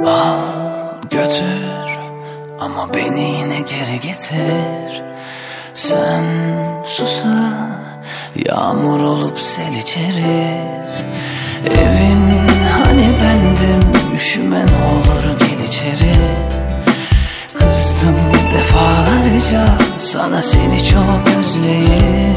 Al götür ama beni yine geri getir. Sen susa yağmur olup sel içeriz. Evin hani bendim, üşüme ne olur gel içeri. Kızdım defalarca sana, seni çok özleyip.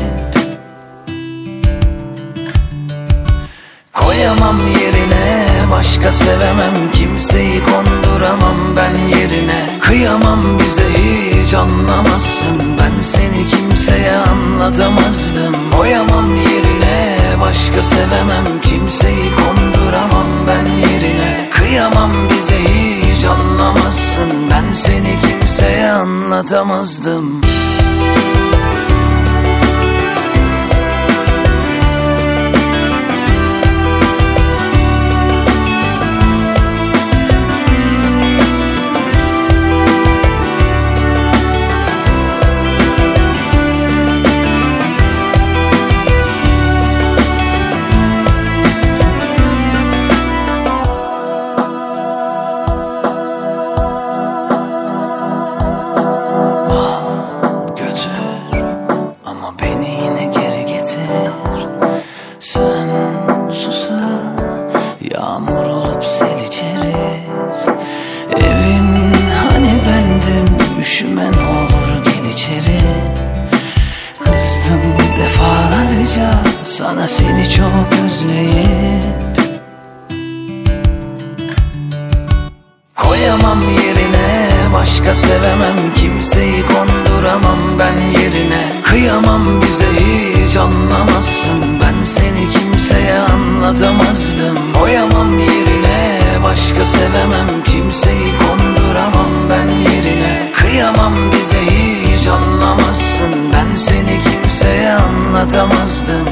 Koyamam yerine, başka sevemem, kimseyi konduramam ben yerine. Kıyamam bize hiç anlamazsın, ben seni kimseye anlatamazdım. Koyamam yerine, başka sevemem, kimseyi konduramam ben yerine. Kıyamam bize hiç anlamazsın, ben seni kimseye anlatamazdım. Sen susa yağmur olup sel içeriz. Evin hani bendim, üşüme ne olur gel içeri. Kızdım defalarca sana, seni çok özleyip. Koyamam yerine, başka sevemem, kimseyi konduramam ben yerine. Kıyamam bize hiç anlamazsın, ben seni kimseye anlatamazdım. Koyamam yerine, başka sevemem, kimseyi konduramam ben yerine. Kıyamam bize hiç anlamazsın, ben seni kimseye anlatamazdım.